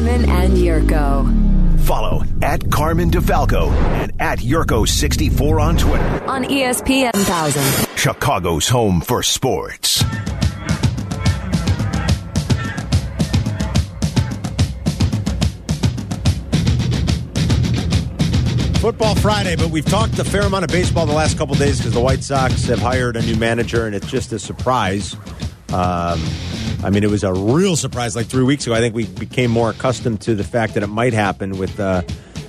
Carmen and Yurko. Follow at Carmen DeFalco and at Yurko64 on Twitter. On ESPN 1000. Chicago's home for sports. Football Friday, but we've talked a fair amount of baseball the last couple of days because the White Sox have hired a new manager, and it's just a surprise. It was a real surprise like 3 weeks ago. I think we became more accustomed to the fact that it might happen with the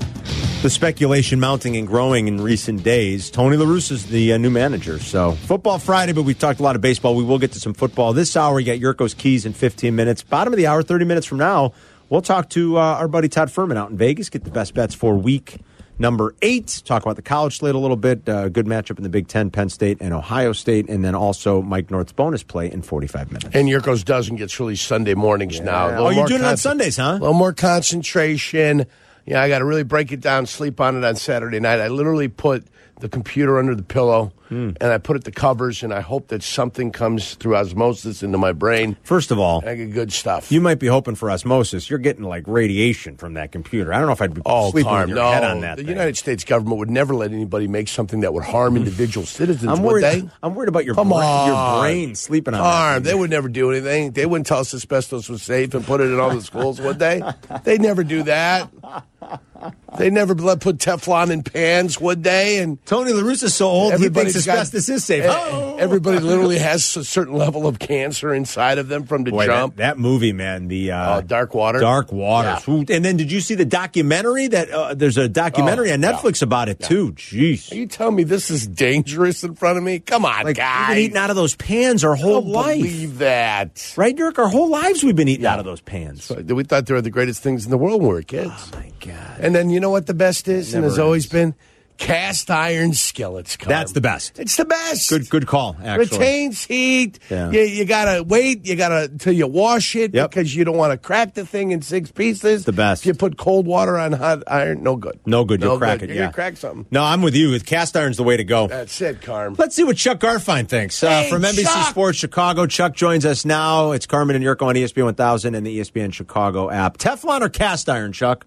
speculation mounting and growing in recent days. Tony La Russa is the new manager. So, Football Friday, but we've talked a lot of baseball. We will get to some football. This hour, we got Yurko's Keys in 15 minutes. Bottom of the hour, 30 minutes from now, we'll talk to our buddy Todd Furman out in Vegas, get the best bets for week number 8, talk about the college slate a little bit, good matchup in the Big Ten, Penn State and Ohio State, and then also Mike North's bonus play in 45 minutes. And Yurko's dozen gets released Sunday mornings now. Oh, you're doing it on Sundays, huh? A little more concentration. Yeah, I got to really break it down, sleep on it on Saturday night. I literally put the computer under the pillow, and I put it to covers, and I hope that something comes through osmosis into my brain. First of all, I get good stuff. You might be hoping for osmosis. You're getting like radiation from that computer. I don't know if I'd be sleeping with your head on that The thing. United States government would never let anybody make something that would harm individual citizens, would they? I'm worried about your brain sleeping on that. They would never do anything. They wouldn't tell us asbestos was safe and put it in all the schools, would they? They'd never do that. They never put Teflon in pans, would they? And Tony La Russa's so old, he thinks asbestos is safe. Everybody literally has a certain level of cancer inside of them from the jump. That movie, man, the Dark Water. Dark Water. Yeah. And then did you see the documentary? There's a documentary on Netflix about it, too. Jeez. Are you telling me this is dangerous in front of me? Come on, guys. We've been eating out of those pans our whole life. I don't believe that. Right, Dirk? Our whole lives we've been eating out of those pans. So we thought they were the greatest things in the world when we were kids. Oh, my God. And then you know what the best is? And has always been cast iron skillets. That's the best. It's the best. Good call, actually. Retains heat. Yeah. You got to wait. You got to till you wash it because you don't want to crack the thing in 6 pieces. The best. If you put cold water on hot iron, no good. No good. You'll crack it, You're going to crack something. No, I'm with you. Cast iron's the way to go. That's it, Carm. Let's see what Chuck Garfien thinks. From NBC Chuck. Sports Chicago, Chuck joins us now. It's Carmen and Yurko on ESPN 1000 and the ESPN Chicago app. Teflon or cast iron, Chuck?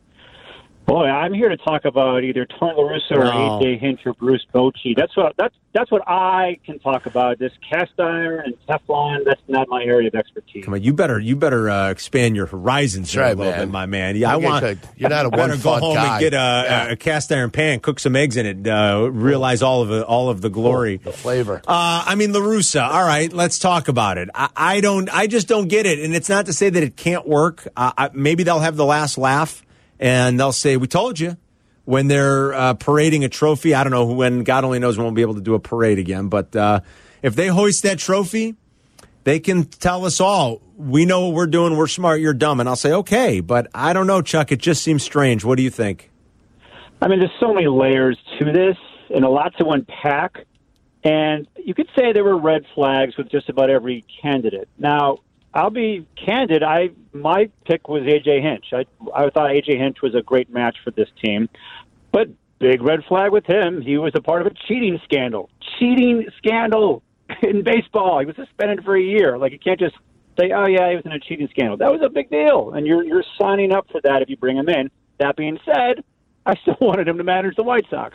Boy, I'm here to talk about either Tony La Russa or AJ Hinch or Bruce Bochy. That's what I can talk about. This cast iron and Teflon, that's not my area of expertise. Come on, you better expand your horizons here a little bit, my man. Yeah, you're not a better go home guy. and get a cast iron pan, cook some eggs in it, realize all of the glory, the flavor. La Russa. All right, let's talk about it. I just don't get it, and it's not to say that it can't work. Maybe they'll have the last laugh. And they'll say, we told you, when they're parading a trophy. I don't know when, God only knows when we'll be able to do a parade again. But if they hoist that trophy, they can tell us all, we know what we're doing, we're smart, you're dumb. And I'll say, okay. But I don't know, Chuck, it just seems strange. What do you think? I mean, there's so many layers to this and a lot to unpack. And you could say there were red flags with just about every candidate. Now, I'll be candid. My pick was A.J. Hinch. I thought A.J. Hinch was a great match for this team. But big red flag with him. He was a part of a cheating scandal. Cheating scandal in baseball. He was suspended for a year. Like, you can't just say, oh, yeah, he was in a cheating scandal. That was a big deal. And you're signing up for that if you bring him in. That being said, I still wanted him to manage the White Sox.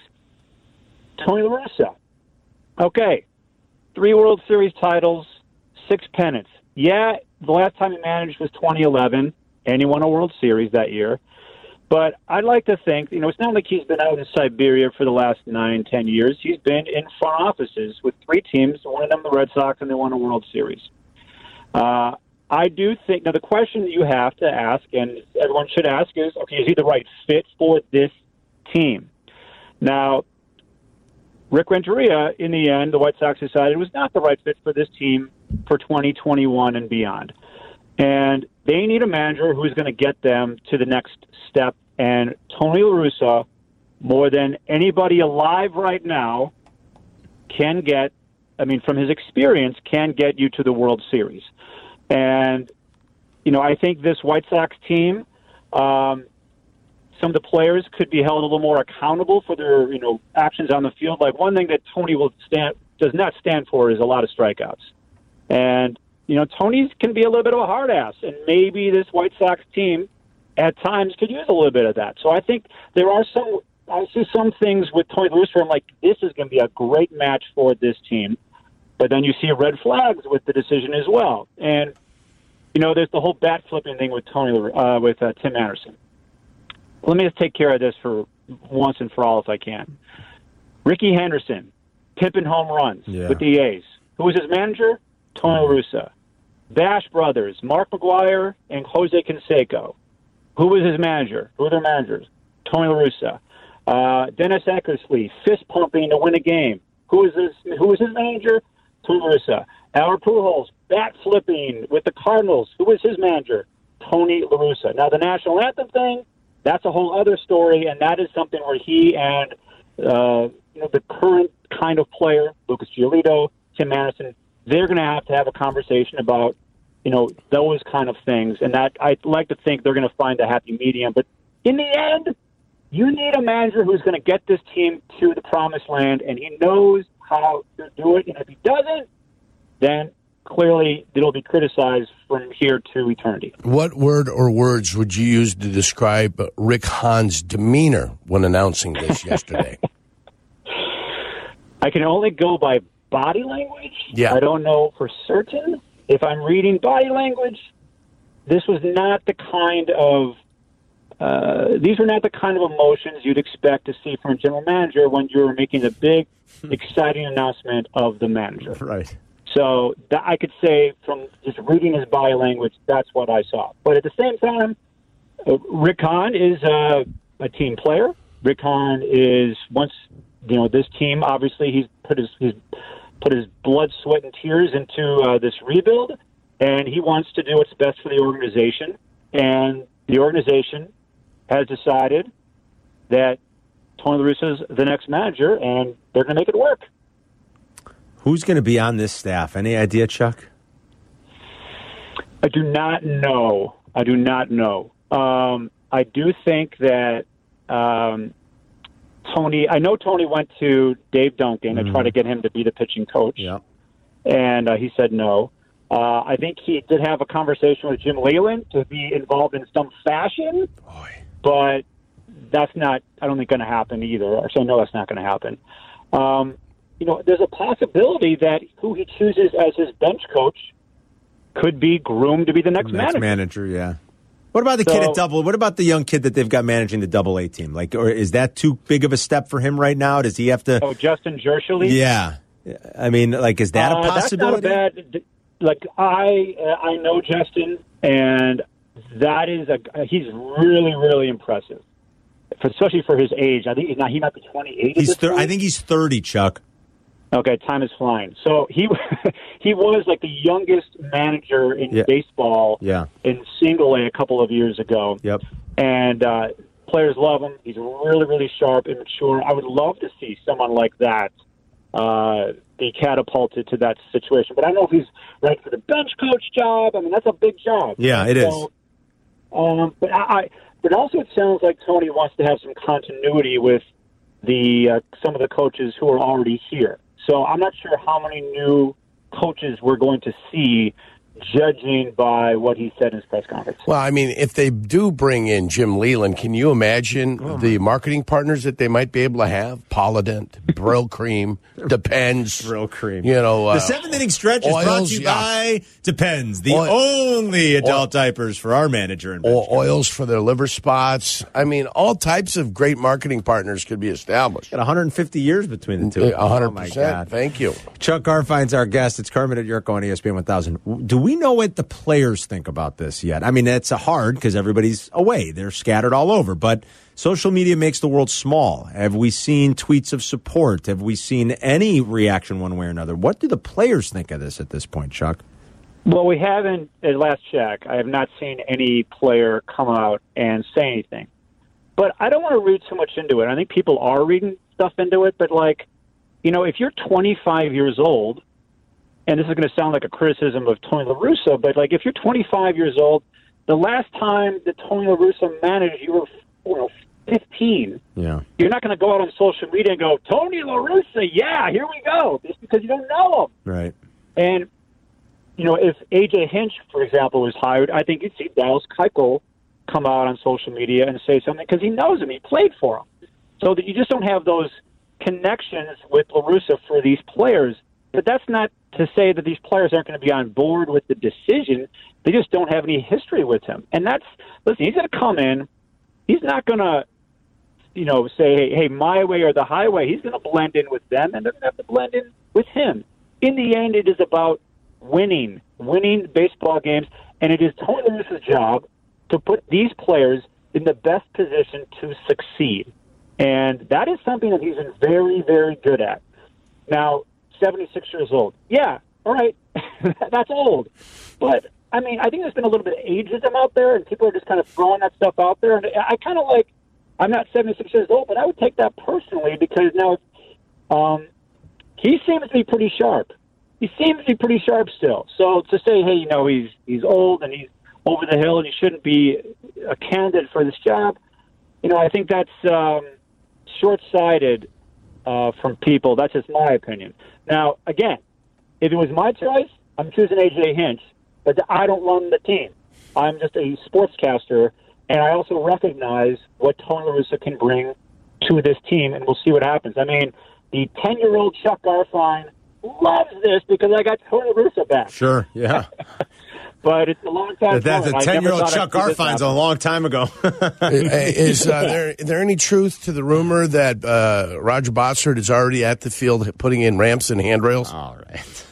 Tony La Russa. Okay. 3 World Series titles, 6 pennants. Yeah, the last time he managed was 2011, and he won a World Series that year. But I'd like to think, it's not like he's been out in Siberia for the last 9-10 years. He's been in front offices with 3 teams, one of them the Red Sox, and they won a World Series. I do think, now the question that you have to ask, and everyone should ask, is, okay, is he the right fit for this team? Now, Rick Renteria, in the end, the White Sox decided was not the right fit for this team for 2021 and beyond. And they need a manager who's going to get them to the next step. And Tony La Russa, more than anybody alive right now, can get, from his experience, can get you to the World Series. And, I think this White Sox team, some of the players could be held a little more accountable for their, actions on the field. Like, one thing that Tony does not stand for is a lot of strikeouts. And, Tony's can be a little bit of a hard ass. And maybe this White Sox team at times could use a little bit of that. So I think I see some things with Tony La Russa where I'm like, this is going to be a great match for this team. But then you see red flags with the decision as well. And, there's the whole bat flipping thing with Tim Anderson. Let me just take care of this for once and for all if I can. Ricky Henderson, pimping home runs with the A's. Who was his manager? Tony La Russa. Bash Brothers, Mark McGwire and Jose Canseco. Who was his manager? Who were their managers? Tony La Russa. Dennis Eckersley, fist pumping to win a game. Who was his manager? Tony La Russa. Albert Pujols, bat flipping with the Cardinals. Who was his manager? Tony La Russa. Now the national anthem thing, that's a whole other story, and that is something where he and the current kind of player, Lucas Giolito, Tim Anderson, they're going to have a conversation about those kind of things, and that I'd like to think they're going to find a happy medium. But in the end, you need a manager who's going to get this team to the promised land, and he knows how to do it. And if he doesn't, then clearly it'll be criticized from here to eternity. What word or words would you use to describe Rick Hahn's demeanor when announcing this yesterday? I can only go by body language. Yeah. I don't know for certain. If I'm reading body language, this was not the kind of these are not the kind of emotions you'd expect to see from a general manager when you're making a big, exciting announcement of the manager. Right. So I could say from just reading his body language, that's what I saw. But at the same time, Rick Hahn is a team player. Rick Hahn is this team. Obviously, he's put his blood, sweat, and tears into this rebuild, and he wants to do what's best for the organization. And the organization has decided that Tony La Russa is the next manager, and they're going to make it work. Who's going to be on this staff? Any idea, Chuck? I do not know. I do think that Tony. I know Tony went to Dave Duncan and tried to get him to be the pitching coach. Yeah. And he said no. I think he did have a conversation with Jim Leyland to be involved in some fashion, but that's not, I don't think, going to happen either. So I know that's not going to happen. There's a possibility that who he chooses as his bench coach could be groomed to be the next manager. Yeah. What about the kid at Double? What about the young kid that they've got managing the Double-A team? or is that too big of a step for him right now? Does he have to? Oh, Justin Jershely? Yeah. I mean, is that a possibility? That's not bad. I know Justin, and that is he's really, really impressive, especially for his age. I think he might be 28. I think he's 30, Chuck. Okay, time is flying. So he was like the youngest manager in baseball in Single A a couple of years ago. Yep. And players love him. He's really, really sharp and mature. I would love to see someone like that be catapulted to that situation. But I don't know if he's right for the bench coach job. I mean, that's a big job. Yeah, it is. But also it sounds like Tony wants to have some continuity with some of the coaches who are already here. So I'm not sure how many new coaches we're going to see, judging by what he said in his press conference. Well, I mean, if they do bring in Jim Leyland, can you imagine the marketing partners that they might be able to have? Polident, Brill Cream, Depends. Brill Cream. The seventh-inning stretch is brought to you by Depends, the only adult diapers for our manager. And oils for their liver spots. I mean, all types of great marketing partners could be established. Got 150 years between the two. 100%. Oh, my God. Thank you. Chuck Garfine's our guest. It's Kermit at Yurko on ESPN 1000. Do we know what the players think about this yet? I mean, it's hard because everybody's away. They're scattered all over. But social media makes the world small. Have we seen tweets of support? Have we seen any reaction one way or another? What do the players think of this at this point, Chuck? Well, we haven't, at last check, I have not seen any player come out and say anything. But I don't want to read too much into it. I think people are reading stuff into it. But, if you're 25 years old, and this is going to sound like a criticism of Tony La Russa, but if you're 25 years old, the last time that Tony La Russa managed, you were 15. Yeah. You're not going to go out on social media and go, Tony La Russa, yeah, here we go, just because you don't know him. Right. And, if A.J. Hinch, for example, was hired, I think you'd see Dallas Keuchel come out on social media and say something because he knows him. He played for him. So that you just don't have those connections with La Russa for these players. But that's not to say that these players aren't going to be on board with the decision. They just don't have any history with him. And listen, he's going to come in. He's not going to, say, hey, my way or the highway. He's going to blend in with them, and they're going to have to blend in with him. In the end, it is about winning baseball games, and it is Tony La Russa's job to put these players in the best position to succeed. And that is something that he's been very, very good at. Now, 76 years old. Yeah, all right. That's old. But, I think there's been a little bit of ageism out there, and people are just kind of throwing that stuff out there. And I kind of I'm not 76 years old, but I would take that personally because now he seems to be pretty sharp. He seems to be pretty sharp still. So to say, hey, he's old and he's over the hill and he shouldn't be a candidate for this job, I think that's short-sighted from people. That's just my opinion. Now, again, if it was my choice, I'm choosing A.J. Hinch, but I don't run the team. I'm just a sportscaster, and I also recognize what Tony La Russa can bring to this team, and we'll see what happens. The 10-year-old Chuck Garfien loves this because I got Tony La Russa back. Sure, yeah. But it's a long time. That's a 10-year-old Chuck Garfien's a long time ago. Is there any truth to the rumor that Roger Bossert is already at the field putting in ramps and handrails? All right.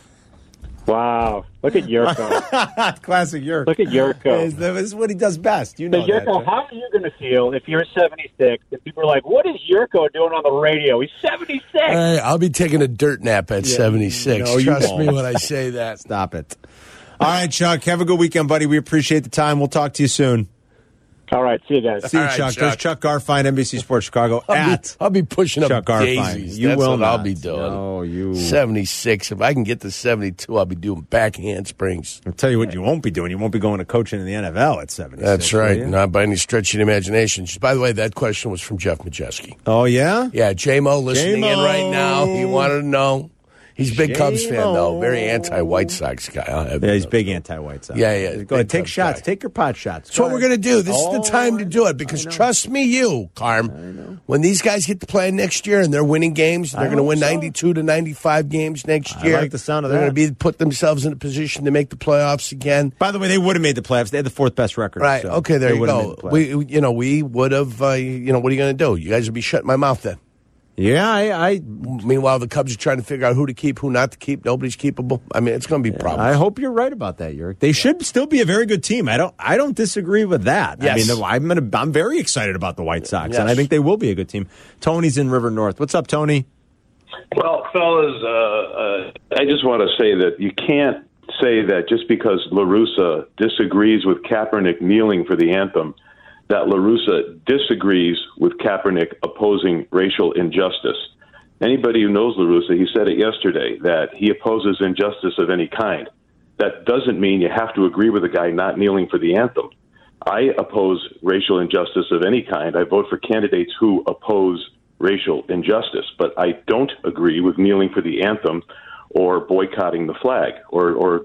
Wow. Look at Yurko. Classic Yurko. Look at Yurko. This is what he does best. You know Yurko, that. how are you going to feel if you're 76 and people are like, what is Yurko doing on the radio? He's 76. Hey, I'll be taking a dirt nap at 76. No, Trust me when I say that. Stop it. All right, Chuck. Have a good weekend, buddy. We appreciate the time. We'll talk to you soon. All right. See you guys. See you, Chuck. There's Chuck Garfien, NBC Sports Chicago. I'll be pushing Chuck up Garfien. daisies. You That's will what not. I'll be doing. No, you. 76. If I can get to 72, I'll be doing back handsprings. I'll tell you what you won't be doing. You won't be going to coaching in the NFL at 76. That's right. Not by any stretch of the imagination. By the way, that question was from Jeff Majeski. Oh, yeah? Yeah, J-Mo listening in right now. He wanted to know. He's a big Cubs fan, though. Very anti-White Sox guy. He's big anti-White Sox. Yeah. Go ahead. Take shots. Take your pot shots. That's what we're going to do. This is the time to do it because trust me, Carm, when these guys get to play next year and they're winning games, they're going to win 92 to 95 games next year. I like the sound of they're that. They're going to put themselves in a position to make the playoffs again. By the way, they would have made the playoffs. They had the fourth best record. Right. So okay, there you go. We would have, what are you going to do? You guys would be shutting my mouth then. Yeah, Meanwhile, the Cubs are trying to figure out who to keep, who not to keep. Nobody's keepable. It's going to be problems. I hope you're right about that, Yurick. They should still be a very good team. I don't disagree with that. Yes. I'm very excited about the White Sox, yes. and I think they will be a good team. Tony's in River North. What's up, Tony? Well, fellas, I just want to say that you can't say that just because La Russa disagrees with Kaepernick kneeling for the anthem, that La Russa disagrees with Kaepernick opposing racial injustice. Anybody who knows La Russa, he said it yesterday, that he opposes injustice of any kind. That doesn't mean you have to agree with a guy not kneeling for the anthem. I oppose racial injustice of any kind. I vote for candidates who oppose racial injustice, but I don't agree with kneeling for the anthem or boycotting the flag or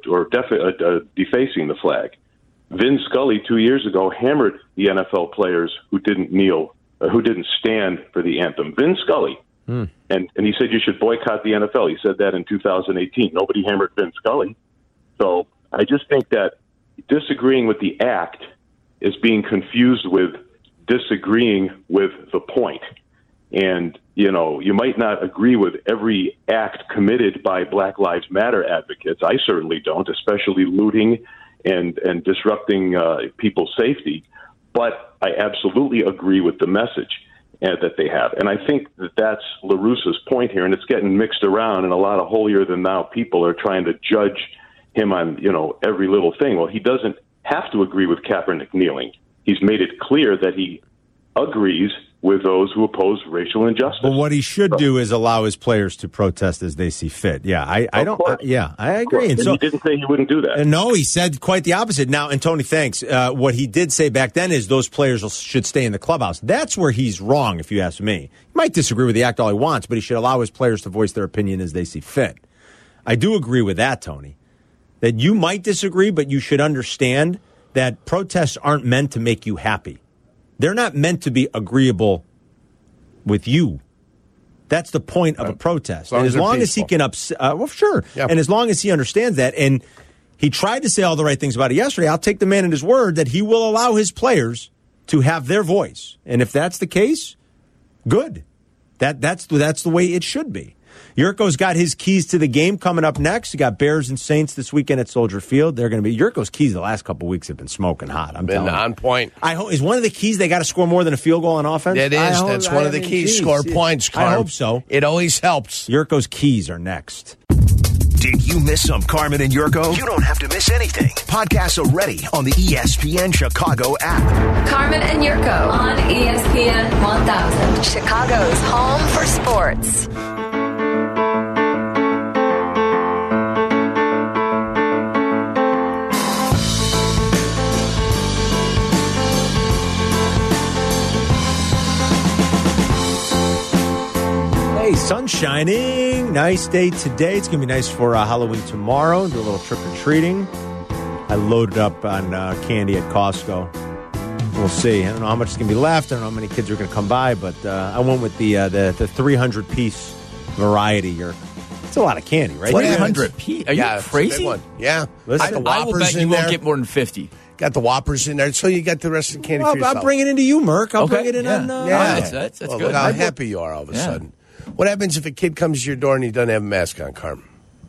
defacing the flag. Vin Scully 2 years ago hammered the NFL players who didn't kneel, who didn't stand for the anthem. Vin Scully. And he said you should boycott the NFL. He said that in 2018. Nobody hammered Vin Scully. So I just think that disagreeing with the act is being confused with disagreeing with the point. And, you might not agree with every act committed by Black Lives Matter advocates. I certainly don't, especially looting and disrupting people's safety. But I absolutely agree with the message that they have. And I think that that's La Russa's point here, and it's getting mixed around, and a lot of holier-than-thou people are trying to judge him on, every little thing. Well, he doesn't have to agree with Kaepernick kneeling. He's made it clear that he agrees with those who oppose racial injustice. But what he should do is allow his players to protest as they see fit. Yeah, I agree. And so he didn't say he wouldn't do that. No, he said quite the opposite. Now, and Tony, thanks. What he did say back then is those players should stay in the clubhouse. That's where he's wrong, if you ask me. He might disagree with the act all he wants, but he should allow his players to voice their opinion as they see fit. I do agree with that, Tony, that you might disagree, but you should understand that protests aren't meant to make you happy. They're not meant to be agreeable with you. That's the point of a protest. As long as he can sure. Yep. And as long as he understands that, and he tried to say all the right things about it yesterday, I'll take the man at his word that he will allow his players to have their voice. And if that's the case, good. That's the way it should be. Yurko's got his keys to the game coming up next. You got Bears and Saints this weekend at Soldier Field. They're going to be Yurko's keys the last couple of weeks have been smoking hot. I'm telling you. On point. I hope is one of the keys they got to score more than a field goal on offense. It is. That's one of the keys. Score points, Carm. I hope so. It always helps. Yurko's keys are next. Did you miss some Carmen and Yurko? You don't have to miss anything. Podcasts are ready on the ESPN Chicago app. Carmen and Yurko on ESPN 1000. Chicago's home for sports. Hey, sun shining. Nice day today. It's going to be nice for Halloween tomorrow. Do a little trick-or-treating. I loaded up on candy at Costco. We'll see. I don't know how much is going to be left. I don't know how many kids are going to come by, but I went with the 300-piece variety here. It's a lot of candy, right? 300 piece? Are you crazy? One. Yeah. Listen, I will bet you won't get more than 50. Got the Whoppers in there, so you got the rest of the candy for yourself. I'll bring it into you, Merc. I'll bring it in on... That's well, good. Look how happy you are all of a sudden. What happens if a kid comes to your door and he doesn't have a mask on, Carm?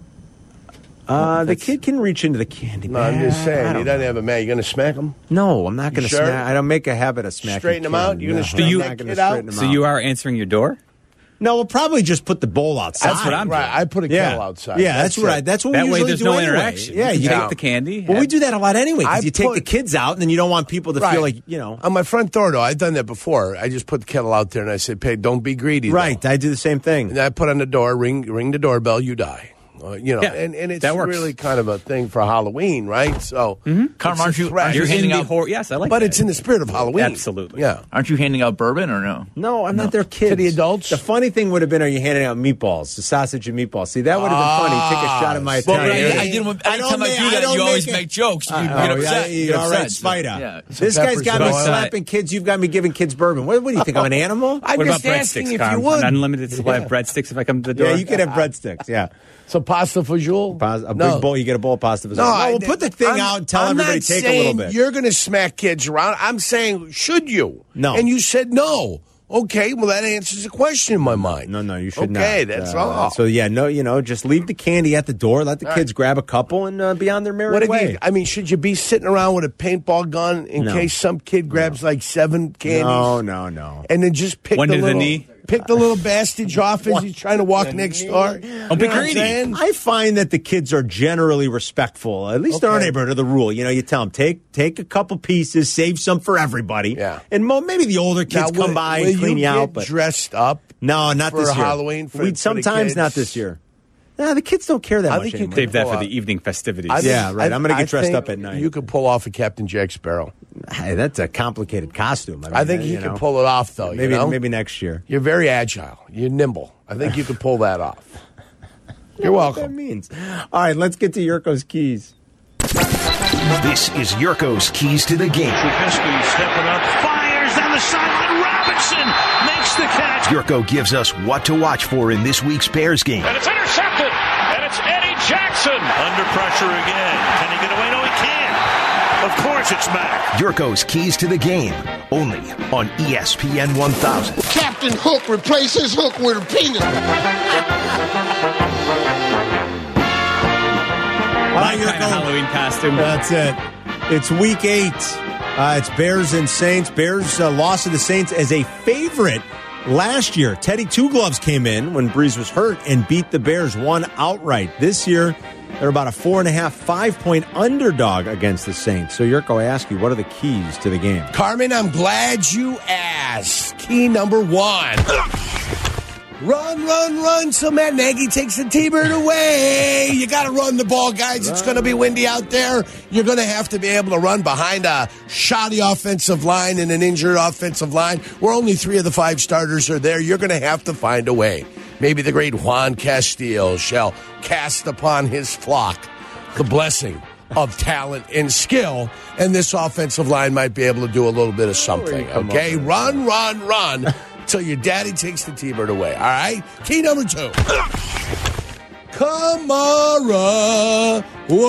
The kid can reach into the candy bag. No, I'm just saying. He doesn't have a mask. You going to smack him? No, I'm not going to sure? smack. I don't make a habit of smacking. Straighten him out? You're going to straighten that kid out? So you are answering your door? No, we'll probably just put the bowl outside. That's what I'm doing. Right, I put a kettle outside. Yeah, that's what we that way usually there's do no anyway. interaction. Yeah, you you take the candy. Well, we do that a lot anyway, because you take put- the kids out, and then you don't want people to feel like, you know. On my front door, though, I've done that before. I just put the kettle out there and I said, "Hey, don't be greedy." Right, though. I do the same thing. And I put on the door, ring the doorbell, you die. You know, Yeah, and it's that works. really kind of a thing for Halloween, right? So, Carm, aren't you threat. you're handing out Yes, I like but that. it's in the spirit of Halloween. Absolutely. Yeah. Aren't you handing out bourbon or no? No, I'm not their kids. To the adults? The funny thing would have been, are you handing out meatballs, the sausage and meatballs? See, that would have been funny. Take a shot at my Well, Italian. I didn't. Anytime I do that, you always make jokes. You get upset. Yeah, Get all right, upset. Spider. Yeah. This guy's got me peppers and slapping kids. You've got me giving kids bourbon. What do you think? I'm an animal? I'm What about just asking breadsticks, if Carm? you would. An unlimited supply of breadsticks if I come to the door? Yeah, you can have breadsticks. Yeah. So pasta fajoule? A big bowl. You get a bowl of pasta. No, We'll put the thing out and tell everybody take a little bit. You're going to smack kids around. I'm saying, should you? No. And you said no. Okay, well, that answers the question in my mind. No, you should not. Okay, that's all. So, yeah, no, just leave the candy at the door. Let the kids grab a couple and be on their merry way. Should you be sitting around with a paintball gun in No. case some kid grabs like 7 candies? No. And then just pick One the to the little, knee? pick the little bastard off as he's trying to walk next door. Don't be greedy. I find that the kids are generally respectful. At least in our Okay. neighborhood, of the rule. You know, you tell them, take a couple pieces, save some for everybody. Yeah. And maybe the older kids come by and clean you out. But dressed up? no, not for this year. Halloween for the sometimes kids? not this year. No, the kids don't care that I much think you anymore. Save that Pull for out. the evening festivities. Yeah, right. I'm gonna get dressed think up at night. You could pull off a Captain Jack Sparrow. Hey, that's a complicated costume. I think he can pull it off, though. Maybe you know? maybe next year. You're very agile. You're nimble. I think you could pull that off. You're What that welcome. means. All right, let's get to Yurko's keys. This is Yurko's Keys to the Game. Trubisky stepping up, fires down the sideline. Robinson makes the catch. Yurko gives us what to watch for in this week's Bears game. And it's intercepted. And it's Eddie Jackson. Under pressure again. Can he get away? No, he can't. Of course it's Mac. Yurko's Keys to the Game, only on ESPN 1000. Captain Hook replaces Hook with a penis. My kind of Halloween costume. That's it. It's week 8. It's Bears and Saints. Bears lost to the Saints as a favorite last year. Teddy Two Gloves came in when Breeze was hurt and beat the Bears, won outright. This year, they're about a 4.5, 5-point underdog against the Saints. So, Yurko, I ask you, what are the keys to the game? Carmen, I'm glad you asked. Key number 1. Run, so Matt Nagy takes the T-Bird away. You got to run the ball, guys. It's going to be windy out there. You're going to have to be able to run behind a shoddy offensive line and an injured offensive line where only 3 of the 5 starters are there. You're going to have to find a way. Maybe the great Juan Castillo shall cast upon his flock the blessing of talent and skill, and this offensive line might be able to do a little bit of something. Okay, run till your daddy takes the T-Bird away. All right, key number 2. Kamara,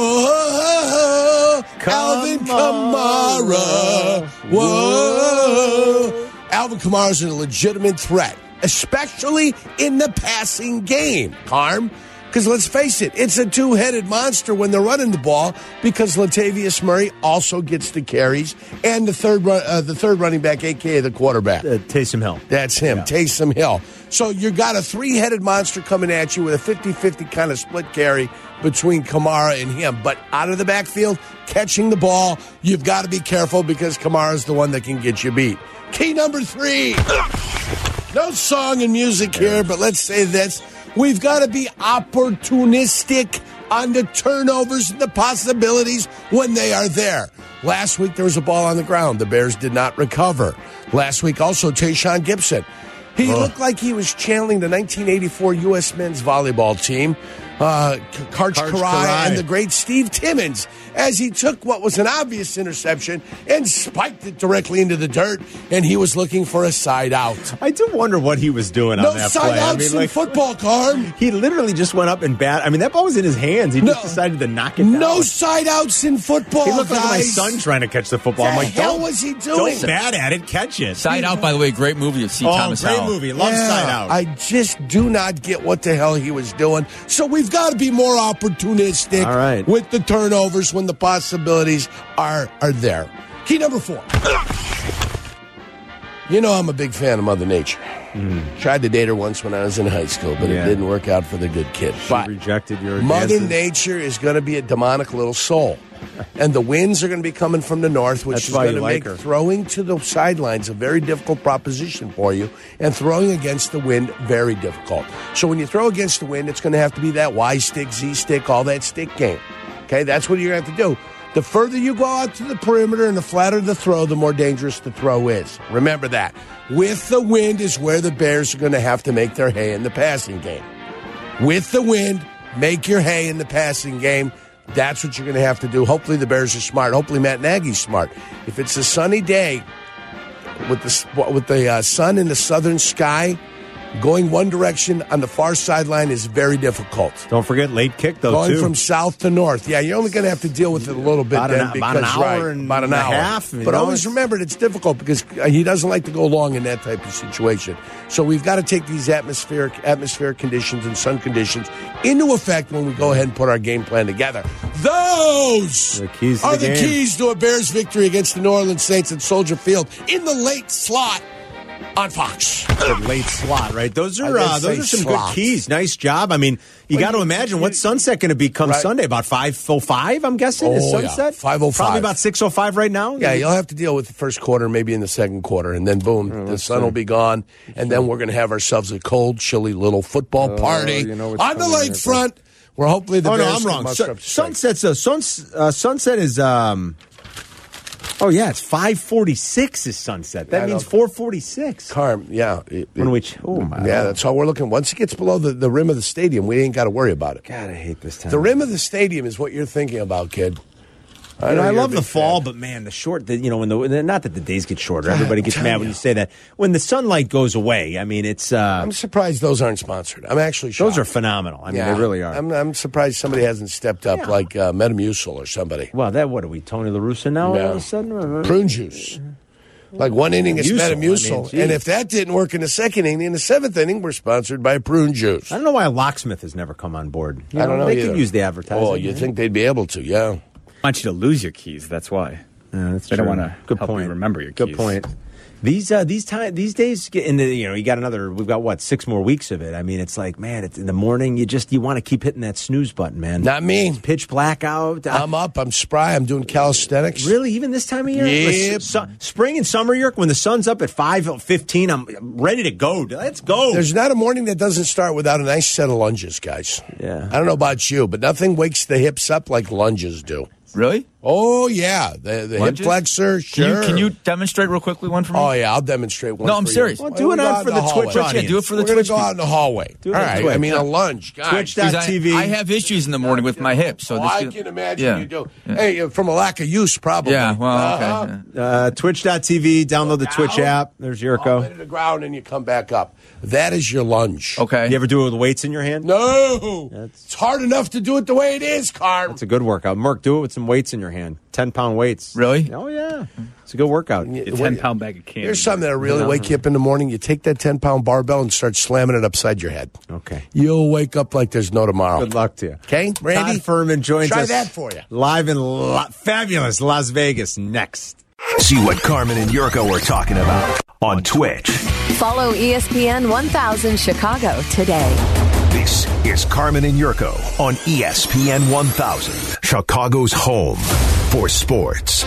whoa, Alvin Kamara, whoa. Alvin Kamara's a legitimate threat, especially in the passing game, Carm. Because let's face it, it's a two-headed monster when they're running the ball because Latavius Murray also gets the carries and the third running back, a.k.a. the quarterback. Taysom Hill. That's him, Yeah. Taysom Hill. So you got a three-headed monster coming at you with a 50-50 kind of split carry between Kamara and him. But out of the backfield, catching the ball, you've got to be careful because Kamara's the one that can get you beat. Key number 3. No song and music here, but let's say this. We've got to be opportunistic on the turnovers and the possibilities when they are there. Last week, there was a ball on the ground. The Bears did not recover. Last week, also, Tayshaun Gibson. He looked like he was channeling the 1984 U.S. men's volleyball team, Karch Karai and the great Steve Timmons, as he took what was an obvious interception and spiked it directly into the dirt, and he was looking for a side out. I do wonder what he was doing on that play. No side outs in football, Carm. He literally just went up and bat. I mean, that ball was in his hands. He just decided to knock it down. No side outs in football, He looked guys. like my son trying to catch the football. I'm like, hell was he doing? Don't bat at it, catch it. Side Out, by the way, great movie of C. Thomas great Howell. movie. Love Side Out. I just do not get what the hell he was doing. So we've got to be more opportunistic with the turnovers when the possibilities are there. Key number 4. You know I'm a big fan of Mother Nature. Tried to date her once when I was in high school, but it didn't work out for the good kid. She But rejected your Mother advances. Nature is going to be a demonic little soul. And the winds are going to be coming from the north, which That's is why going you to like make her. throwing to the sidelines a very difficult proposition for you, and throwing against the wind very difficult. So when you throw against the wind, it's going to have to be that Y stick, Z stick, all that stick game. Okay, that's what you're going to have to do. The further you go out to the perimeter and the flatter the throw, the more dangerous the throw is. Remember that. With the wind is where the Bears are going to have to make their hay in the passing game. With the wind, make your hay in the passing game. That's what you're going to have to do. Hopefully the Bears are smart. Hopefully Matt Nagy's smart. If it's a sunny day with the sun in the southern sky, going one direction on the far sideline is very difficult. Don't forget late kick, though, Going too. from south to north. Yeah, you're only going to have to deal with it a little bit About then. an hour and about an a hour. half, you But know, always remember, it's difficult because he doesn't like to go long in that type of situation. So we've got to take these atmospheric conditions and sun conditions into effect when we go ahead and put our game plan together. Those are the keys to a Bears victory against the New Orleans Saints at Soldier Field in the late slot on Fox. The late slot, right? Those are some slot. good keys. Nice job. I mean, you got to imagine what's sunset going to be come Sunday? About 5:05, I'm guessing, is sunset? 5:05. Probably about 6:05 right now. Yeah, you'll have to deal with the first quarter, maybe in the second quarter, and then boom, the sun will be gone, and then we're going to have ourselves a cold, chilly little football party on the lakefront. Where hopefully the Bears I'm wrong. muster up strength. Sunset is. It's 5:46 is sunset. That means 4:46. Carm, yeah. That's all we're looking. Once it gets below the rim of the stadium, we ain't got to worry about it. God, I hate this time. The rim of the stadium is what you're thinking about, kid. I love the fall, but man, the short. When not that the days get shorter. Everybody gets mad when you say that. When the sunlight goes away, I mean, it's. I'm surprised those aren't sponsored. I'm actually shocked. Those are phenomenal. I mean, they really are. I'm surprised somebody hasn't stepped up like Metamucil or somebody. Well, what are we, Tony La Russa now? All of a sudden, prune juice. Like one inning is Metamucil, and if that didn't work in the second inning, in the seventh inning, we're sponsored by Prune Juice. I don't know why a locksmith has never come on board. I don't know They either. could use the advertising. Oh, you think they'd be able to? Yeah. I want you to lose your keys. That's why. That's they true. don't want to help you remember your keys. Good point. These days, you got another. We've got 6 more weeks of it. I mean, it's like, man, it's in the morning. You want to keep hitting that snooze button, man. Not me. It's pitch black out. I'm up. I'm spry. I'm doing calisthenics. Really, even this time of year? Yep. Spring and summer year, when the sun's up at 5:15, I'm ready to go. Let's go. There's not a morning that doesn't start without a nice set of lunges, guys. Yeah. I don't know about you, but nothing wakes the hips up like lunges do. Really? Oh, yeah. The hip flexor, sure. Can you demonstrate real quickly one for me? Oh, yeah, I'll demonstrate one. No, I'm serious. Well, do it on for the Twitch audience. Yeah, do it for the Twitch. Twitch. We're going to go out in the hallway. Do it All on right, Twitch. I mean, a lunge. Guys. Twitch.tv. I have issues in the morning with my hips. So I can imagine you do. Hey, from a lack of use, probably. Yeah, well, okay. Twitch.tv, download the Twitch app. There's Yurko. To the ground and you come back up. That is your lunge. Okay. You ever do it with weights in your hand? No. It's hard enough to do it the way it is, Carm. It's a good workout. Merck, do it with some weights in your hand. 10-pound weights. Really? Oh, yeah. It's a good workout. A 10-pound bag of candy. Here's something that'll really wake you up in the morning. You take that 10-pound barbell and start slamming it upside your head. Okay. You'll wake up like there's no tomorrow. Good luck to you. Okay, Randy? Todd Furman joins Try us. that for you. Live in fabulous Las Vegas next. See what Carmen and Yurko are talking about on Twitch. Follow ESPN 1000 Chicago today. This is Carmen and Yurko on ESPN 1000, Chicago's home for sports.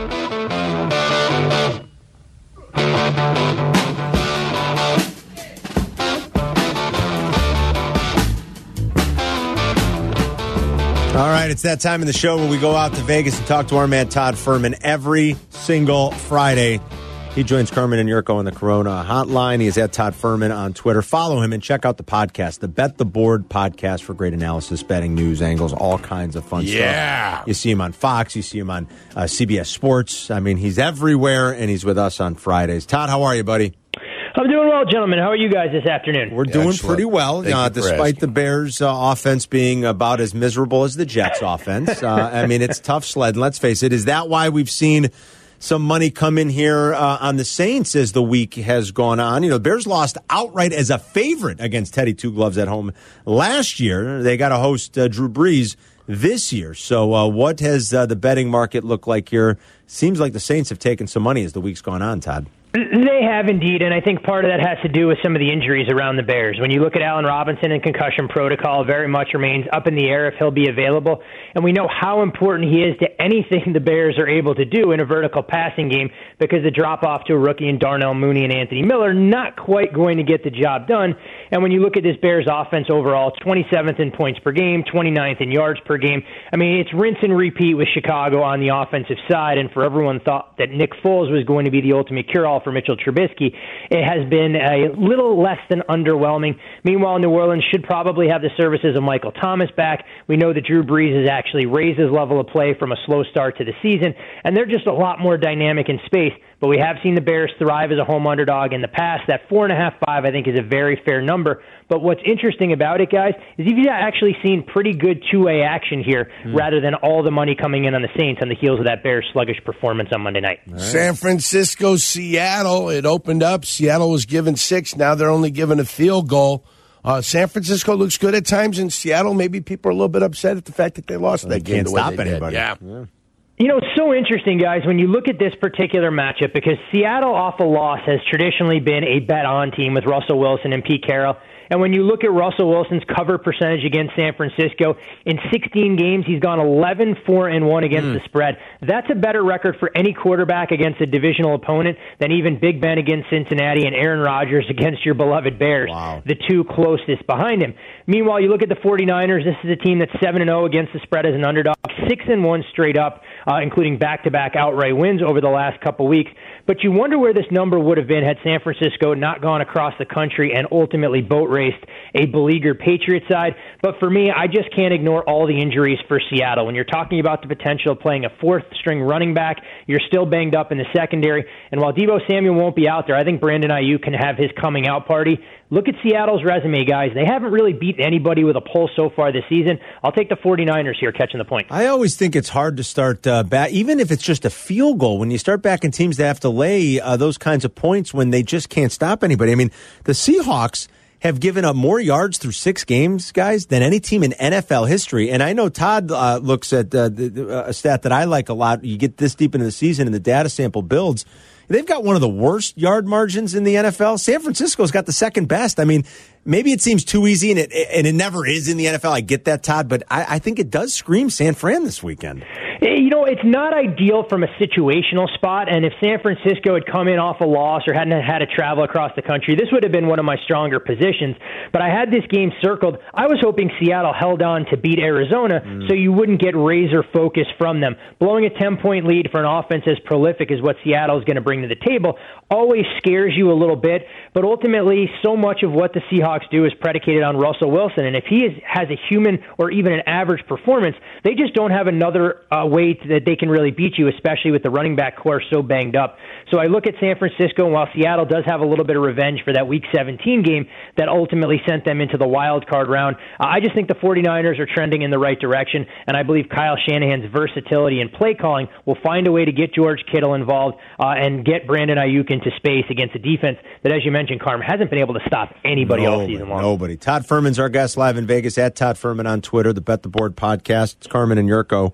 All right, it's that time in the show where we go out to Vegas and talk to our man Todd Furman every single Friday. He joins Carmen and Yurko on the Corona hotline. He is at Todd Furman on Twitter. Follow him and check out the podcast, the Bet the Board podcast, for great analysis, betting, news, angles, all kinds of fun stuff. You see him on Fox. You see him on CBS Sports. I mean, he's everywhere, and he's with us on Fridays. Todd, how are you, buddy? I'm doing well, gentlemen. How are you guys this afternoon? We're doing pretty well, despite the Bears' offense being about as miserable as the Jets' offense. I mean, it's tough sledding, let's face it. Is that why we've seen some money come in here on the Saints as the week has gone on? You know, the Bears lost outright as a favorite against Teddy Two Gloves at home last year. They got to host Drew Brees this year. So what has the betting market looked like here? Seems like the Saints have taken some money as the week's gone on, Todd. They have indeed, and I think part of that has to do with some of the injuries around the Bears. When you look at Allen Robinson and concussion protocol, very much remains up in the air if he'll be available. And we know how important he is to anything the Bears are able to do in a vertical passing game, because the drop-off to a rookie in Darnell Mooney and Anthony Miller, not quite going to get the job done. And when you look at this Bears offense overall, 27th in points per game, 29th in yards per game. I mean, it's rinse and repeat with Chicago on the offensive side, and for everyone thought that Nick Foles was going to be the ultimate cure-all for Mitchell Trubisky, it has been a little less than underwhelming. Meanwhile, New Orleans should probably have the services of Michael Thomas back. We know that Drew Brees has actually raised his level of play from a slow start to the season, and they're just a lot more dynamic in space. But we have seen the Bears thrive as a home underdog in the past. That 4.5-5, I think, is a very fair number. But what's interesting about it, guys, is you've actually seen pretty good two-way action here rather than all the money coming in on the Saints on the heels of that Bears sluggish performance on Monday night. Right. San Francisco, Seattle, it opened up. Seattle was given 6. Now they're only given a field goal. San Francisco looks good at times. In Seattle, maybe people are a little bit upset at the fact that they lost that game. Can't stop anybody. Yeah. You know, it's so interesting, guys, when you look at this particular matchup, because Seattle off a loss has traditionally been a bet-on team with Russell Wilson and Pete Carroll. And when you look at Russell Wilson's cover percentage against San Francisco, in 16 games, he's gone 11-4-1 against the spread. That's a better record for any quarterback against a divisional opponent than even Big Ben against Cincinnati and Aaron Rodgers against your beloved Bears, the two closest behind him. Meanwhile, you look at the 49ers. This is a team that's 7-0 against the spread as an underdog, 6-1 straight up, including back-to-back outright wins over the last couple weeks. But you wonder where this number would have been had San Francisco not gone across the country and ultimately boat raced a beleaguered Patriots side. But for me, I just can't ignore all the injuries for Seattle. When you're talking about the potential of playing a fourth-string running back, you're still banged up in the secondary. And while Deebo Samuel won't be out there, I think Brandon Ayuk can have his coming-out party. Look at Seattle's resume, guys. They haven't really beaten anybody with a pulse so far this season. I'll take the 49ers here, catching the point. I always think it's hard to start back, even if it's just a field goal, when you start backing teams that have to lay those kinds of points when they just can't stop anybody. I mean, the Seahawks have given up more yards through 6 games, guys, than any team in NFL history. And I know Todd looks at a stat that I like a lot. You get this deep into the season and the data sample builds. They've got one of the worst yard margins in the NFL. San Francisco's got the second best. I mean, maybe it seems too easy, and it never is in the NFL. I get that, Todd, but I think it does scream San Fran this weekend. It's not ideal from a situational spot, and if San Francisco had come in off a loss or hadn't had to travel across the country, this would have been one of my stronger positions. But I had this game circled. I was hoping Seattle held on to beat Arizona so you wouldn't get razor focus from them. Blowing a 10-point lead for an offense as prolific as what Seattle is going to bring to the table always scares you a little bit, but ultimately so much of what the Seahawks do is predicated on Russell Wilson, and if he has a human or even an average performance, they just don't have another way that they can really beat you, especially with the running back core so banged up. So I look at San Francisco, and while Seattle does have a little bit of revenge for that Week 17 game that ultimately sent them into the wild card round, I just think the 49ers are trending in the right direction, and I believe Kyle Shanahan's versatility and play calling will find a way to get George Kittle involved and get Brandon Ayuk into space against a defense that, as you mentioned, Carm, hasn't been able to stop anybody all season long. Nobody. Todd Furman's our guest live in Vegas, at Todd Furman on Twitter, the Bet the Board podcast. It's Carmen and Yurko.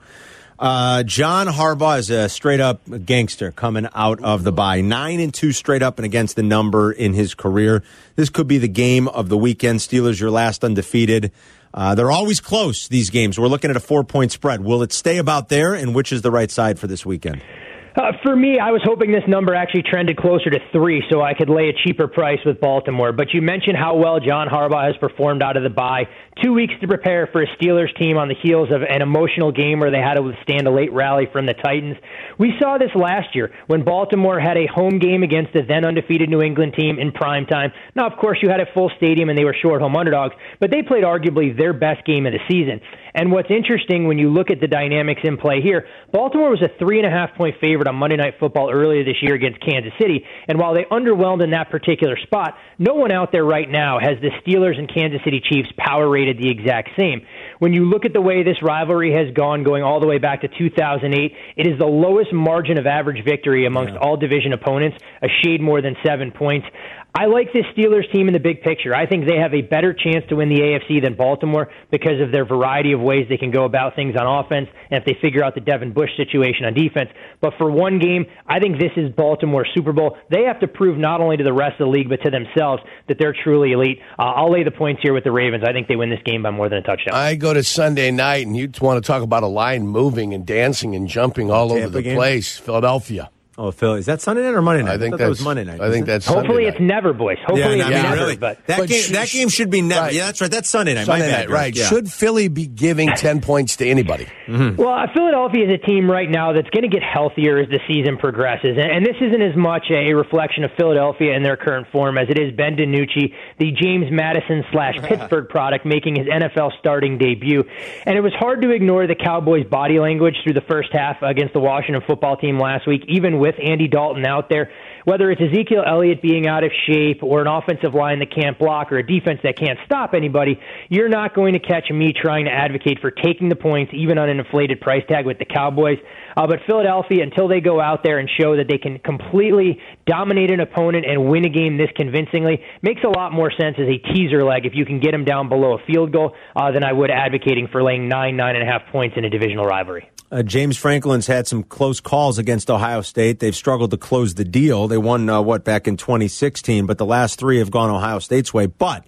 John Harbaugh is a straight-up gangster coming out of the bye. 9-2 straight up and against the number in his career. This could be the game of the weekend. Steelers, your last undefeated. They're always close, these games. We're looking at a 4-point spread. Will it stay about there, and which is the right side for this weekend? For me, I was hoping this number actually trended closer to 3 so I could lay a cheaper price with Baltimore. But you mentioned how well John Harbaugh has performed out of the bye. 2 weeks to prepare for a Steelers team on the heels of an emotional game where they had to withstand a late rally from the Titans. We saw this last year when Baltimore had a home game against the then undefeated New England team in primetime. Now, of course, you had a full stadium and they were short home underdogs, but they played arguably their best game of the season. And what's interesting when you look at the dynamics in play here, Baltimore was a 3.5-point favorite on Monday Night Football earlier this year against Kansas City. And while they underwhelmed in that particular spot, no one out there right now has the Steelers and Kansas City Chiefs power rated the exact same. When you look at the way this rivalry has gone, going all the way back to 2008, it is the lowest margin of average victory amongst all division opponents, a shade more than 7 points. I like this Steelers team in the big picture. I think they have a better chance to win the AFC than Baltimore because of their variety of ways they can go about things on offense and if they figure out the Devin Bush situation on defense. But for one game, I think this is Baltimore's Super Bowl. They have to prove not only to the rest of the league but to themselves that they're truly elite. I'll lay the points here with the Ravens. I think they win this game by more than a touchdown. I go to Sunday night, and you want to talk about a line moving and dancing and jumping all over the place. Philadelphia. Oh, Phil, is that Sunday night or Monday night? I think that was Monday night. I think that's hopefully Sunday it's never, boys. Hopefully it's never. Really. But that game should be never. Right. Yeah, that's right. That's Sunday night. Sunday night, right? Yeah. Should Philly be giving 10 points to anybody? Mm-hmm. Well, Philadelphia is a team right now that's going to get healthier as the season progresses, and this isn't as much a reflection of Philadelphia in their current form as it is Ben DiNucci, the James Madison / Pittsburgh product, making his NFL starting debut. And it was hard to ignore the Cowboys' body language through the first half against the Washington football team last week, even with Andy Dalton out there. Whether it's Ezekiel Elliott being out of shape or an offensive line that can't block or a defense that can't stop anybody, you're not going to catch me trying to advocate for taking the points, even on an inflated price tag with the Cowboys. But Philadelphia, until they go out there and show that they can completely dominate an opponent and win a game this convincingly, makes a lot more sense as a teaser leg if you can get them down below a field goal than I would advocating for laying 9.5 points in a divisional rivalry. James Franklin's had some close calls against Ohio State. They've struggled to close the deal. They won, back in 2016, but the last 3 have gone Ohio State's way. But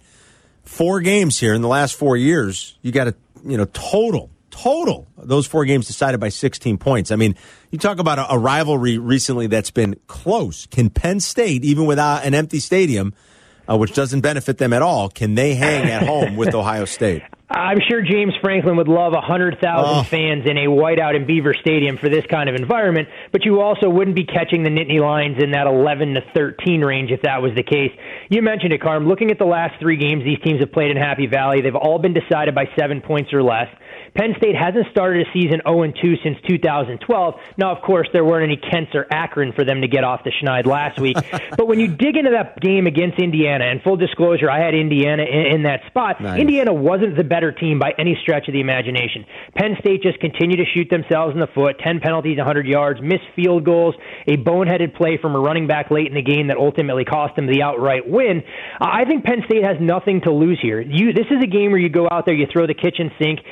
4 games here in the last 4 years, you got to, total, those 4 games decided by 16 points. I mean, you talk about a rivalry recently that's been close. Can Penn State, even without an empty stadium, which doesn't benefit them at all, can they hang at home with Ohio State? I'm sure James Franklin would love 100,000 fans in a whiteout in Beaver Stadium for this kind of environment, but you also wouldn't be catching the Nittany Lions in that 11-13 range if that was the case. You mentioned it, Carm. Looking at the last 3 games these teams have played in Happy Valley, they've all been decided by 7 points or less. Penn State hasn't started a season 0-2 since 2012. Now, of course, there weren't any Kents or Akron for them to get off the schneid last week. But when you dig into that game against Indiana, and full disclosure, I had Indiana in that spot. Nice. Indiana wasn't the better team by any stretch of the imagination. Penn State just continued to shoot themselves in the foot, 10 penalties, 100 yards, missed field goals, a boneheaded play from a running back late in the game that ultimately cost them the outright win. I think Penn State has nothing to lose here. This is a game where you go out there, you throw the kitchen sink, you try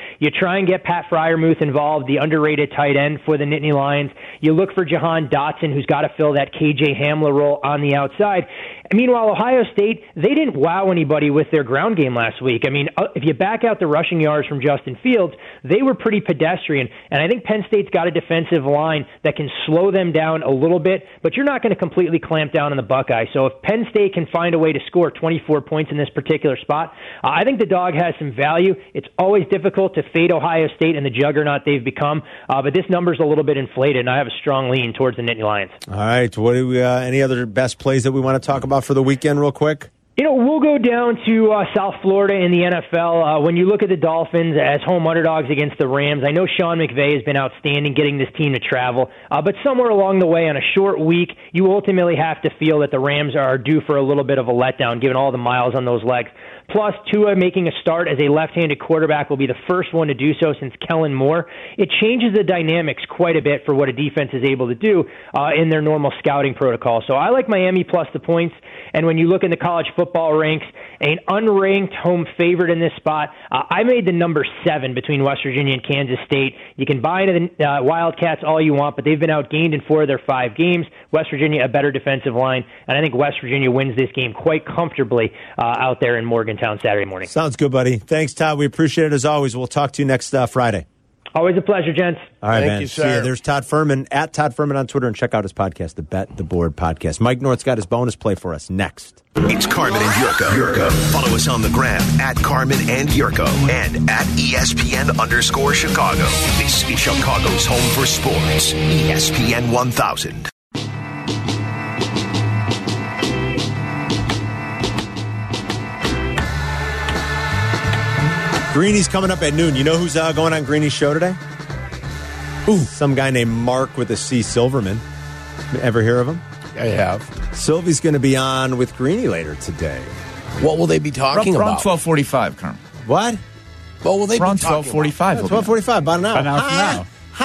try and get Pat Freiermuth involved, the underrated tight end for the Nittany Lions. You look for Jahan Dotson, who's got to fill that KJ Hamler role on the outside. Meanwhile, Ohio State, they didn't wow anybody with their ground game last week. I mean, if you back out the rushing yards from Justin Fields, they were pretty pedestrian. And I think Penn State's got a defensive line that can slow them down a little bit, but you're not going to completely clamp down on the Buckeyes. So if Penn State can find a way to score 24 points in this particular spot, I think the dog has some value. It's always difficult to fade Ohio State and the juggernaut they've become, but this number's a little bit inflated, and I have a strong lean towards the Nittany Lions. All right. What do we? Any other best plays that we want to talk about for the weekend real quick? We'll go down to South Florida in the NFL. When you look at the Dolphins as home underdogs against the Rams, I know Sean McVay has been outstanding getting this team to travel, but somewhere along the way on a short week, you ultimately have to feel that the Rams are due for a little bit of a letdown, given all the miles on those legs. Plus, Tua making a start as a left-handed quarterback will be the first one to do so since Kellen Moore. It changes the dynamics quite a bit for what a defense is able to do in their normal scouting protocol. So I like Miami plus the points. And when you look in the college football ranks, an unranked home favorite in this spot, I made the number 7 between West Virginia and Kansas State. You can buy into the Wildcats all you want, but they've been outgained in 4 of their 5 games. West Virginia, a better defensive line, and I think West Virginia wins this game quite comfortably out there in Morgantown Saturday morning. Sounds good, buddy. Thanks, Todd. We appreciate it as always. We'll talk to you next Friday. Always a pleasure, gents. All right, Thank man. you, sir. See ya. There's Todd Furman, at Todd Furman on Twitter, and check out his podcast, the Bet the Board podcast. Mike North's got his bonus play for us next. It's Carmen and Yurko. Follow us on the gram at Carmen and Yurko and at ESPN_Chicago. This is Chicago's home for sports. ESPN 1000. Greeny's coming up at noon. You know who's going on Greeny's show today? Ooh, some guy named Mark with a C. Silverman. Ever hear of him? I have. Sylvie's going to be on with Greeny later today. What will they be talking about? Around 12:45, Carmen. What? What will they around be talking 12:45? about? 12:45, about an hour. About an hour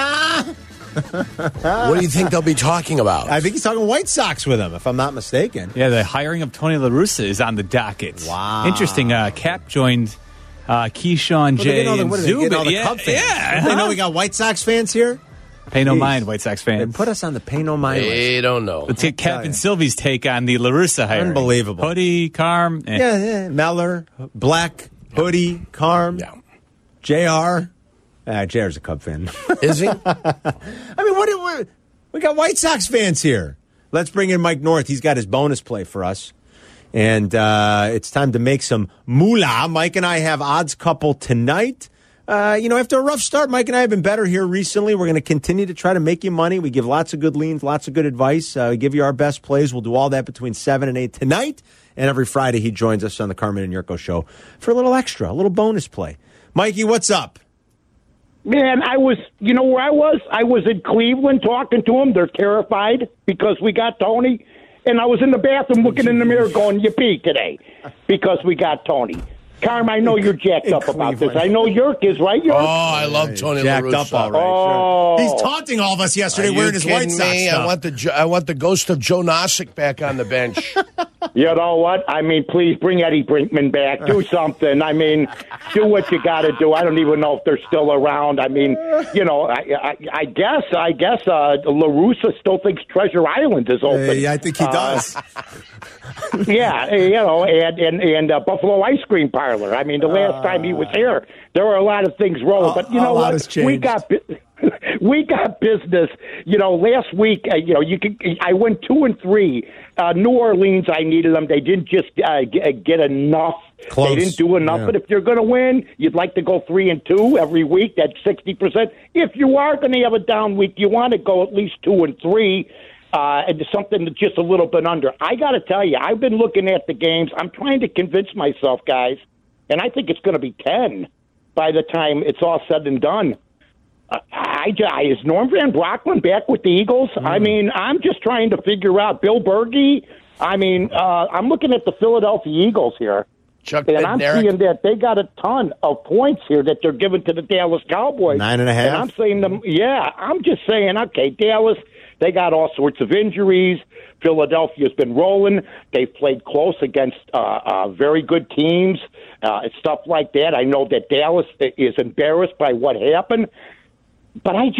from now. What do you think they'll be talking about? I think he's talking White Sox with him, if I'm not mistaken. Yeah, the hiring of Tony La Russa is on the docket. Wow. Interesting. Cap joined Keyshawn J. and Zubin. All the Cub fans. Yeah. They know we got White Sox fans here? Pay no mind, White Sox fans. They put us on the pay no mind list. They don't know. Let's get Cap and Sylvie's take on the La Russa hiring. Unbelievable. Hoodie, Carm. Yeah. Meller, Black, Hoodie, Carm, JR. JR's a Cub fan. Is he? I mean, we got White Sox fans here. Let's bring in Mike North. He's got his bonus play for us. And it's time to make some moolah. Mike and I have odds couple tonight. After a rough start, Mike and I have been better here recently. We're going to continue to try to make you money. We give lots of good leans, lots of good advice. We give you our best plays. We'll do all that between 7 and 8 tonight. And every Friday, he joins us on the Carmen and Yurko show for a little extra, a little bonus play. Mikey, what's up? Man, you know where I was? I was in Cleveland talking to them. They're terrified because we got Tony. And I was in the bathroom looking in the mirror going, yippee today, because we got Tony. Carm, I know you're jacked up about this. I know Yerk is, right, Yerk? Oh, I love Tony La Russa. Jacked up all right. Sure. He's taunting all of us yesterday wearing his White Sox stuff. I want the ghost of Joe Nosick back on the bench. You know what? I mean, please bring Eddie Brinkman back. Do something. I mean, do what you got to do. I don't even know if they're still around. I mean, I guess La Russa still thinks Treasure Island is open. Yeah, I think he does. Yeah, and Buffalo Ice Cream Parlor. I mean, the last time he was here, there were a lot of things wrong. But you know what? We got business. Last week, I went 2-3. New Orleans, I needed them. They didn't just get enough. Close. They didn't do enough. Yeah. But if you're going to win, you'd like to go 3-2 every week. That's 60%. If you are going to have a down week, you want to go at least 2-3. And something that's just a little bit under. I got to tell you, I've been looking at the games. I'm trying to convince myself, guys, and I think it's going to be 10 by the time it's all said and done. Is Norm Van Brocklin back with the Eagles? I mean, I'm just trying to figure out Bill Bergey. I mean, I'm looking at the Philadelphia Eagles here. And I'm seeing that they got a ton of points here that they're giving to the Dallas Cowboys. 9.5. And I'm saying I'm just saying, okay, Dallas, They got all sorts of injuries. Philadelphia's been rolling. They've played close against very good teams, stuff like that. I know that Dallas is embarrassed by what happened, but I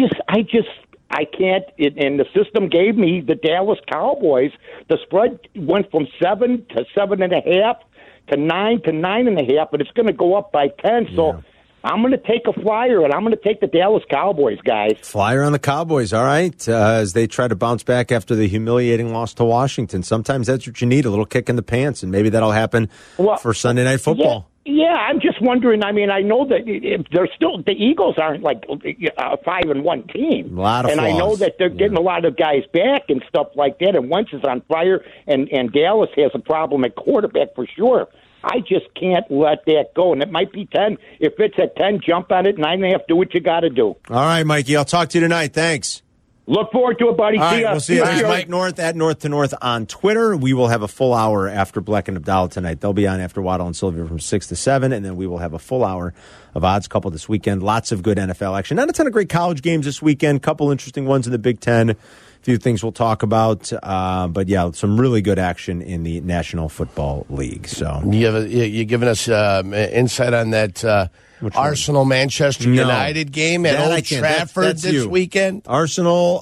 can't. And the system gave me the Dallas Cowboys. The spread went from 7 to 7.5 to 9 to 9.5, but it's going to go up by 10. So. Yeah. I'm going to take a flyer, and I'm going to take the Dallas Cowboys, guys. Flyer on the Cowboys, all right, as they try to bounce back after the humiliating loss to Washington. Sometimes that's what you need, a little kick in the pants, and maybe that'll happen for Sunday Night Football. Yeah, I'm just wondering. I mean, I know that they're still the Eagles aren't like a 5-1 team, a lot of and flaws. I know that they're getting a lot of guys back and stuff like that. And Wentz is on fire, and Dallas has a problem at quarterback for sure. I just can't let that go, and it might be 10. If it's at 10, jump on it. 9.5, do what you got to do. All right, Mikey, I'll talk to you tonight. Thanks. Look forward to it, buddy. All See right, ya. we'll see you. There's Mike North at North to North on Twitter. We will have a full hour after Bleck and Abdallah tonight. They'll be on after Waddle and Sylvia from 6 to 7, and then we will have a full hour of Odds Couple this weekend. Lots of good NFL action. Not a ton of great college games this weekend. Couple interesting ones in the Big Ten. Few things we'll talk about, but yeah, some really good action in the National Football League. So you're giving us insight on that Arsenal-Manchester United game at Old Trafford this weekend. Arsenal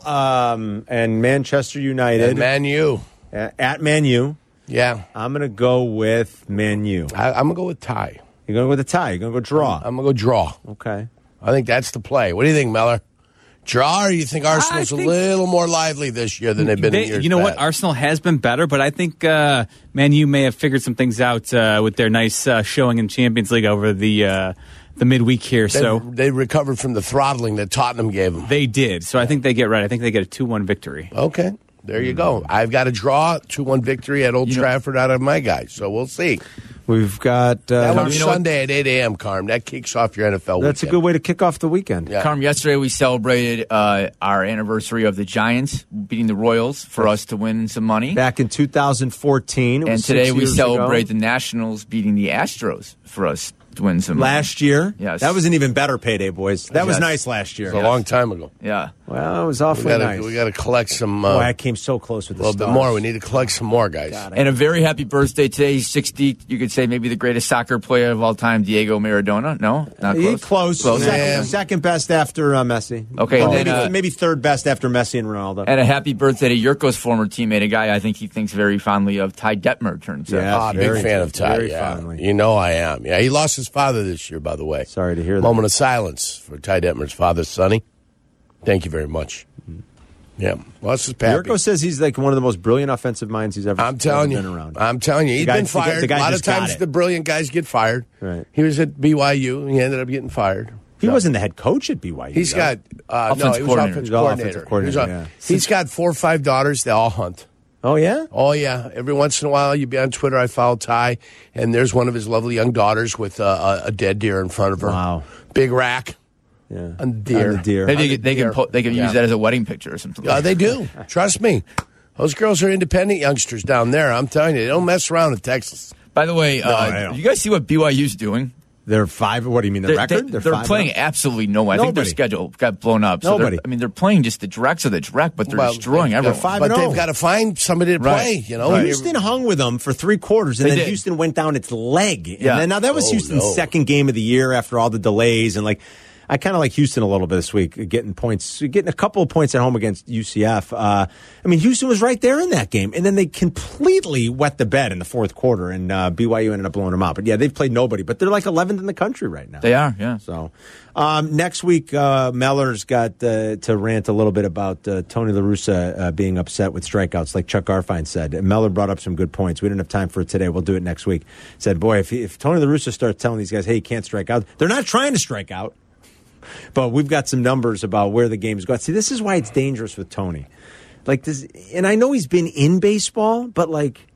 and Manchester United and Man U at Man U. Yeah, I'm going to go with Man U. I'm going to go with tie. You're going to go with a tie. You're going to go draw. I'm going to go draw. Okay, I think that's the play. What do you think, Meller? Draw, or you think Arsenal's a little more lively this year than they've been in years You know past? what? Arsenal has been better, but I think Man U may have figured some things out with their nice showing in Champions League over the midweek here. They recovered from the throttling that Tottenham gave them. They did. So I think they get right. I think they get a 2-1 victory. Okay. There you go. I've got a draw, 2-1 victory at Old Trafford out of my guys. So we'll see. We've got that one's Sunday at 8 a.m., Carm. That kicks off your NFL weekend. That's a good way to kick off the weekend. Yeah. Carm, yesterday we celebrated our anniversary of the Giants beating the Royals for us to win some money. Back in 2014. And today we celebrate the Nationals beating the Astros for us to win some money. Last year? Yes. That was an even better payday, boys. That was nice last year. It was a long time ago. Yeah. Well, it was awfully nice. We got to collect some. Boy, I came so close with the stars. A little bit more. We need to collect some more, guys. And a very happy birthday today. He's 60. You could say maybe the greatest soccer player of all time, Diego Maradona. No? Not close? Close. Second best after Messi. Okay. Maybe third best after Messi and Ronaldo. And a happy birthday to Yurko's former teammate, a guy I think he thinks very fondly of, Ty Detmer. Turns out. Yeah, big fan of Ty. Very fondly. You know I am. Yeah, he lost his father this year, by the way. Sorry to hear that. Moment of silence for Ty Detmer's father, Sonny. Thank you very much. Yeah, lost his pappy. Yurko says he's like one of the most brilliant offensive minds he's ever been around. I'm telling you, he's been fired. A lot of times the brilliant guys get fired. Right. He was at BYU, and he ended up getting fired. He wasn't the head coach at BYU. He's got offensive coordinator. He's got 4 or 5 daughters. They all hunt. Oh, yeah? Oh, yeah. Every once in a while, you'd be on Twitter. I follow Ty, and there's one of his lovely young daughters with a dead deer in front of her. Wow. Big rack. Yeah. And deer. Maybe they can use that as a wedding picture or something. They do. Trust me. Those girls are independent youngsters down there. I'm telling you, they don't mess around in Texas. By the way, you guys see what BYU's doing? They're 5. What do you mean? The record? They're playing absolutely no one. I think their schedule got blown up. So they're playing just the dregs of the dreck, but they're destroying everyone. 5-0. But they've got to find somebody to play. You know, Houston hung with them for 3 quarters, and then Houston went down its leg. Yeah. And now that was Houston's second game of the year after all the delays, and I kind of like Houston a little bit this week, getting a couple of points at home against UCF. Houston was right there in that game, and then they completely wet the bed in the fourth quarter, and BYU ended up blowing them out. But yeah, they've played nobody, but they're like 11th in the country right now. They are, yeah. So next week, Meller's got to rant a little bit about Tony La Russa being upset with strikeouts, like Chuck Garfien said. And Meller brought up some good points. We didn't have time for it today. We'll do it next week. Said, boy, if Tony La Russa starts telling these guys, hey, you can't strike out, they're not trying to strike out. But we've got some numbers about where the game's going. See, this is why it's dangerous with Tony. And I know he's been in baseball, but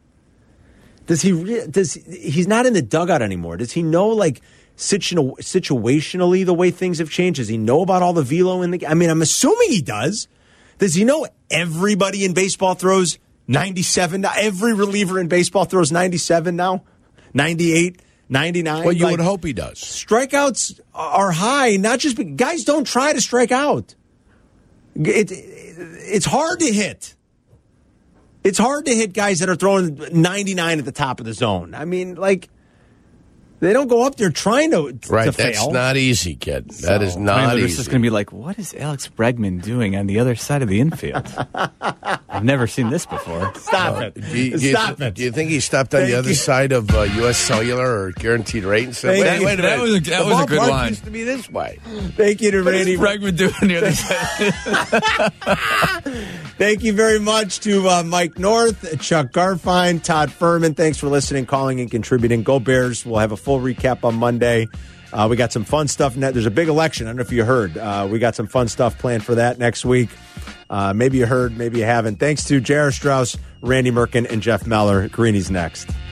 he's not in the dugout anymore. Does he know situationally the way things have changed? Does he know about all the velo in the game? I'm assuming he does. Does he know everybody in baseball throws 97 now? Every reliever in baseball throws 97 now? 98? 99. Well, you would hope he does. Strikeouts are high, not just guys don't try to strike out. It's hard to hit. It's hard to hit guys that are throwing 99 at the top of the zone. I mean, like, they don't go up there trying to Right, to that's fail. not easy, kid. That is not This easy. is going to be like, what is Alex Bregman doing on the other side of the infield? I've never seen this before. Stop it. Stop it. Do you think he stopped on the other side of U.S. Cellular or Guaranteed Rate and said, Thank wait you. a minute. That the was a good ballpark line. used to be this way. Thank you to What is Randy. Bregman doing the other side? Thank you very much to Mike North, Chuck Garfine, Todd Furman. Thanks for listening, calling, and contributing. Go Bears. We'll have a full recap on Monday. We got some fun stuff. There's a big election. I don't know if you heard. We got some fun stuff planned for that next week. Maybe you heard, maybe you haven't. Thanks to Jared Strauss, Randy Merkin, and Jeff Meller. Greenies next.